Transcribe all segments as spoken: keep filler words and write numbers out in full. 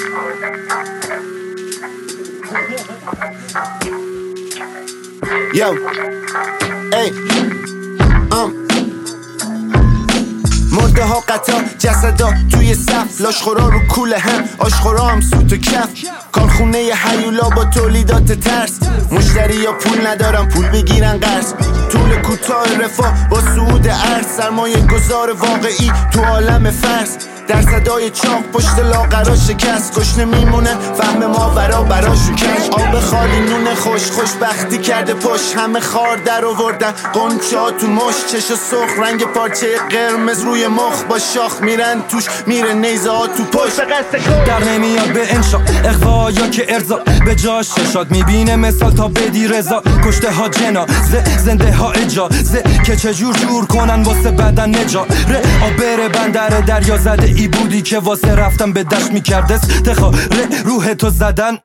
Yo, ey, um مرده ها قطار جسدا توی صف، لاشخورا رو کوله هم، آشخورا هم سوت و کف. کارخونه هیولا با تولیدات ترس، مشتری یا پول ندارم پول بگیرن قرض. طول کوتاه رفاه با صعود ارز، سرمایه گذار واقعی تو عالم فرض. در صدای چاق پشت لاغرا شکست، گشنه میمونن فهم ما ورا براشون کش. آب خالی نون خوش خوشبختی کرده پشت، همه خار در آوردن قنچه ها تو مش. چش سرخ رنگ پارچه قرمز روی مخ، با شاخ میرن توش میره نیزه ها تو پشت. در نمیاد به انشا اقوا یا که ارزا، به جاش شاد میبینه مثال تا بدی رضا. کشته ها جنا ز زنده ها اجازه که چجور جور کنن واسه بدن نجا. ره آبر بندر دریا زده ای بودی که واسه رفتن به دشت میکردست تخا. ره روح تو زدن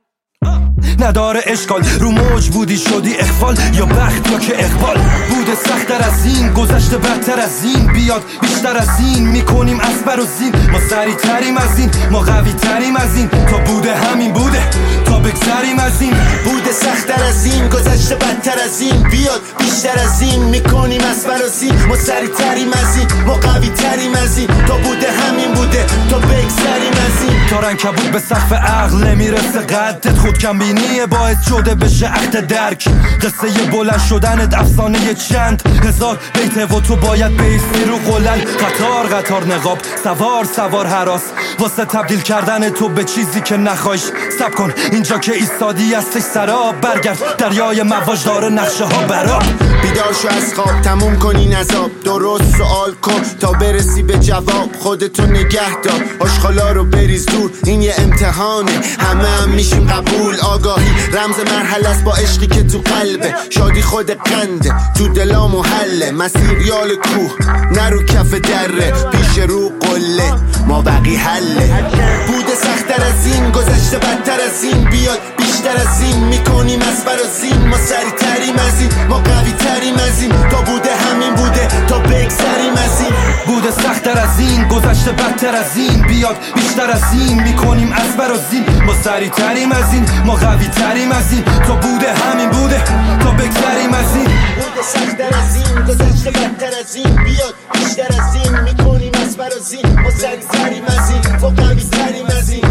نداره اشکال، رو موج بودی شدی اخفال یا بخت یا که اقبال. بوده سخت‌تر از این گذشته بدتر از این، بیاد بیشتر از این میکنیم اسبر و زین. ما سریع تریم از این، ما قوی تریم از این، تا بوده همین بوده تا بگذریم از این. بوده سخت‌تر از این گذشته بدتر از این، بیاد بیشتر از این میکنیم اسبر و زین. ما سریع تریم از این، ما قوی تریم از این، تا بوده همین بوده تا بگذریم از این. تا عنکبوت به سقف عقل نمیرسه قدت، خود کم بینی باعث شده بشه عهد درک. قصه بلند شدنت افسانه چند هزار بیته و تو باید بیستی رو قلل. قطار قطار نقاب سوار سوار هراس، واسه تبدیل کردن تو به چیزی که نخوایش. سب کن اینجا که ایستادی هستش سراب، برگرد دریای مواج داره نقشه ها براب. بیدار شو از خواب تموم کنی نزاب، درست سوال کن تا برسی به جواب. خودتو نگه دار آشغالا رو بریز دور، این یه امتحانه همه هم میشیم قبول. آگاهی رمز مرحله است با عشقی که تو قلبه، شادی خود قنده تو دلا محله. مسیر یال کوه نرو کف دره، پیش رو قله ما بقی حله. بوده سخت‌تر از این گذشته بدتر از این، بیاد بیشتر از این میکنیم اسبر و زین. ما سریع تریم از این، ما قوی تریم از این، تا بوده همین بوده تا بگذریم از این. بوده سخت‌تر از این گذشته بدتر از این، بیاد بیشتر از این میکنیم اسبر و زین. ما سریع تریم از این، ما قوی تریم از این، تا بوده همین بوده تا بگذریم از این. بوده سخت‌تر از این گذشته بدتر از این، بیاد بیشتر از این میکنیم اسبر و زین. ما سریع تریم از این، ما قوی تریم از این.